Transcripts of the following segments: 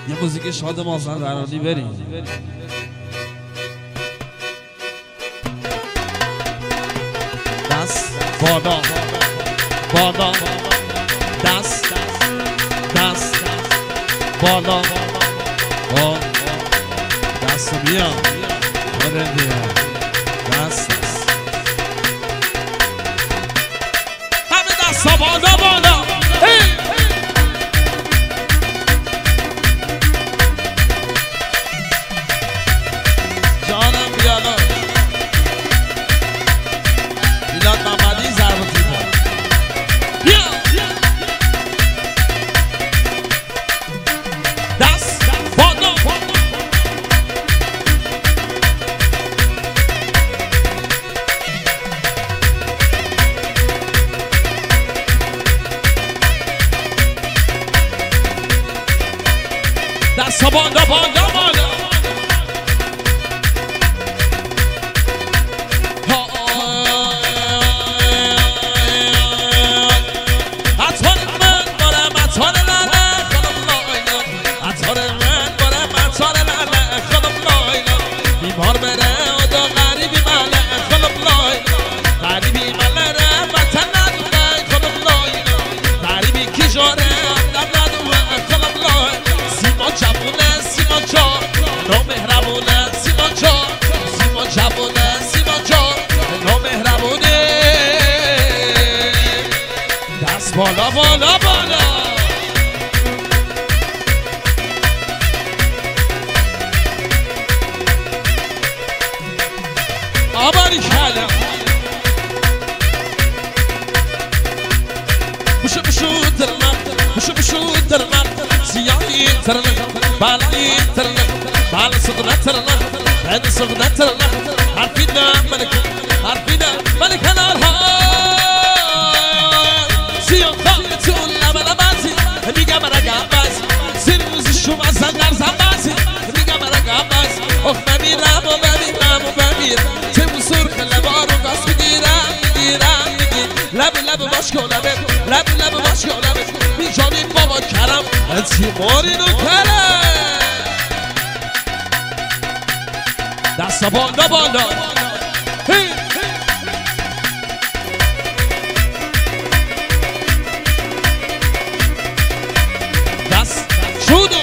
یه موزیک شاد مازندرانی بریم. دست بالا بالا، دست دست بالا با دست بیا بده بیا دست همه دست بالا بالا. جانم بیالا میلاد محمدی ضربتی با بیا دست بالا دست بالا بالا بالا. بیمار بره و دو غریبی مله خلب لای غریبی مله ره وطن ندونه خلب لای غریبی کی جاره آدم ندونه خلب لای سیما جبونه سیما جا نو مهربونه سیما جا سیما جبونه سیما جا نو مهربونه دست بالا بالا بالا. آباری کردم بشو بشو درنم بشو بشو درنم سیاهی ترنم بالایی ترنم بال صغنه ترنم هد صغنه ترنم حرفینا حرفینا ملک الارها سیاه خالتون لبن بازی میگم رگم بازی سیروزی شما زنگر زنبازی میگم رگم بازی اخ بمیرم و بمیرم و بمیرم سرخ لبا رو گاز میگیرم لب لب باش کن لب لب باش کن بیجانی بابا کرم تیماری رو کرم دست بالا بالا دست شودو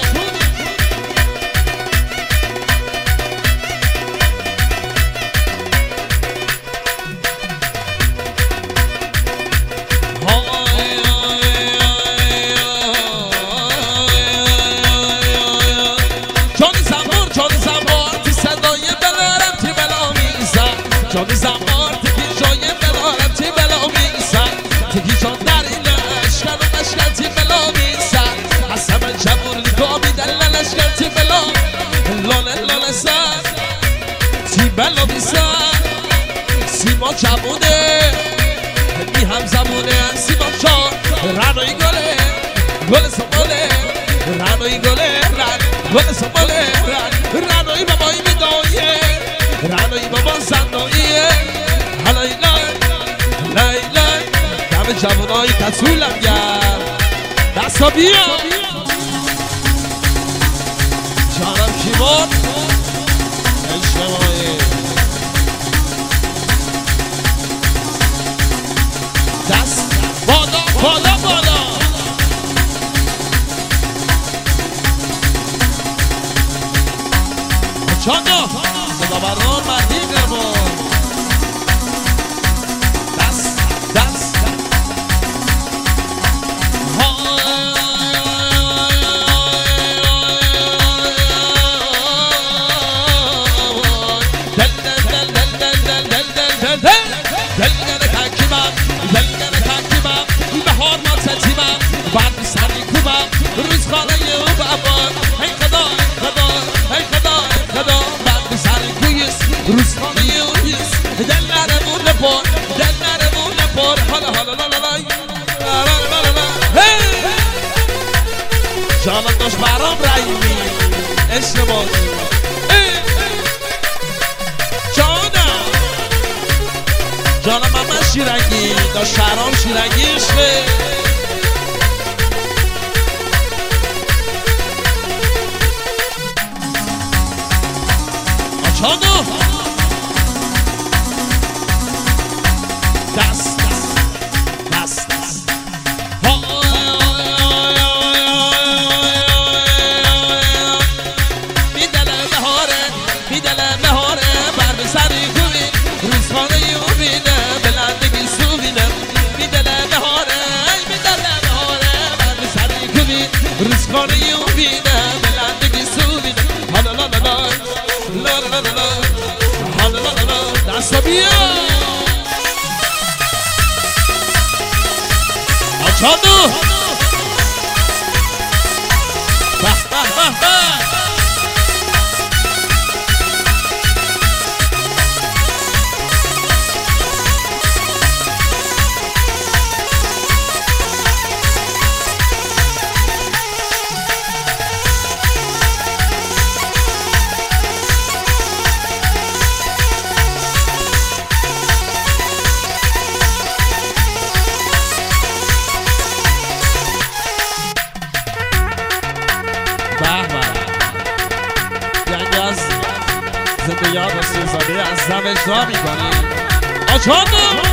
جانی زمان تکی جای بلارم تی بلا میسن تکی جان در این لشکر و لشکر تی بلا میسن حسن من جبور نگاه میدن لشکر تی بلا لانه لانه سن تی بلا میسن سیما جبونه می هم زبونه سیما جان رنوی گله گل سماله رنوی گله گل سماله رنوی بابایی میدایه رنوی بابا زنداییه حلای لای لای دم جوانای تسولم گرد دستا بیا جانم کیبان اجتماعی دست بالا بالا بالا چانا صدا بران مدیگمون دست دست دلگره تکیمم دلگره تکیمم بهار ما تتیمم بعد بی سری کوبم روزخانه او بابان ای خدا ای خدا ای خدا ای خدا بعد بی سری کویس روزخانه او بیس دل نرمون لپار دل نرمون لپار حالا حالا لا لا لا جانم داشت برام رایمی عشق باز جانم من شیرنگی داشت شهرام شیرنگی عشقه آجانو دست دست دست میدلم بهاره میدلم بهاره بر به سری کوبی روزخانه یو بینه بلندگی سو بینه میدلم بهاره میدلم بهاره بر به سری کوبی روزخانه یو بینه بلندگی سو بینه حالا لا لا لا لا لا لا لا حالا لا لا لا دستا بیا آجانو به به به به زنده یاد و سوزاده از دم اجرا میکنیم آجانو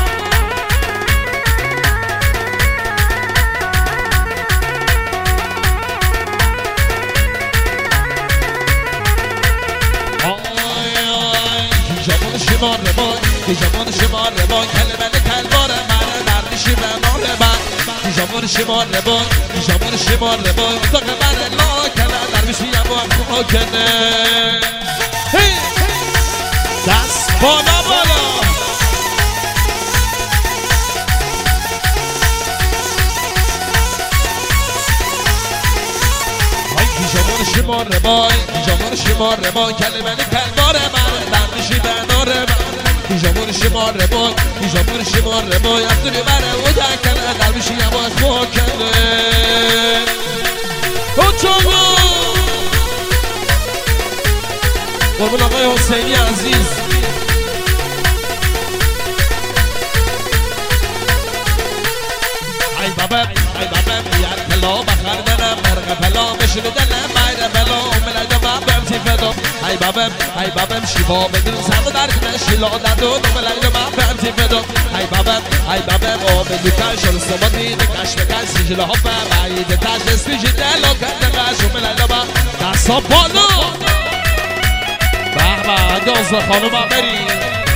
جوان شمار ربای جوان شمار ربای کلمه کلبار من دردشی به نار من جوان شمار ربای جوان شمار ربای اتاق من لا کنه درویشی هم و کنه دست بالا بالا پیجامان شمار ربای پیجامان شمار ربای کلمه کلبار من دردشی به نار من پیجامان شمار ربای پیجامان شمار ربای افدوری بره و دکنه درویشی هم و کنه قربون آقای حسینی عزیز ای بابم بیار پلا بخر دنم مرغ پلا بشنو دلم باید پلا ملد بابم تی فدام ای بابم شیبا بدون سر درد نشیلا دردو ملد بابم تی فدام ای بابم آب دوکن شل سمادی نکش بکن سیجل ها بایید تشت اسمیجی دلو کند قشو ملد بابم دستا بالا به به دوست خانوم هم بریم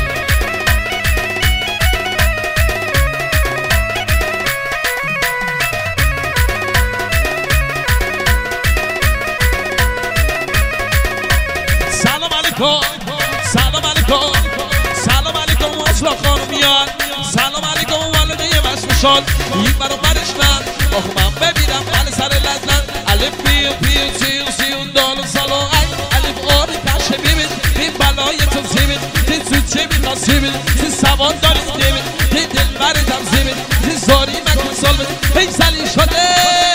سلام علیکم سلام علیکم سلام علیکم اصلا خانومیان سلام علیکم والده مسمشان این برابرش من آخو من ببینم من سر لزن الف بیو بیو سیو سیون دالو سلام الف آر کشه بیبین این بلای تو زیبین این زود چه بین ناسیبین این سوان داری دیبین این دل بردم زیبین این زاری مکن سال بین این زلی شده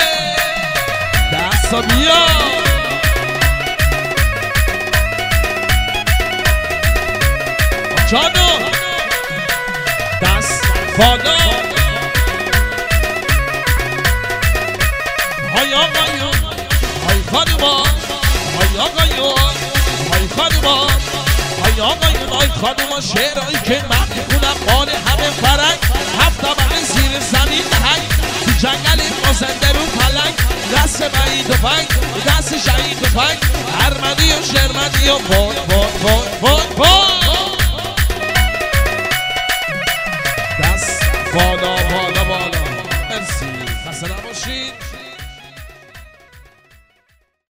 دستا بیا جانو دست فادا های آقایون های خانوما های آقایون های خانوما های آقایون های خانوما شعرهایی که من میخونم مال همه فرنگ هفت من زیر زمین نهنگ تو جنگل مازنده رو پلنگ دست بعید و پنگ دست شهید و پنگ ارمنی و شرمنی و وای وای وای وای وای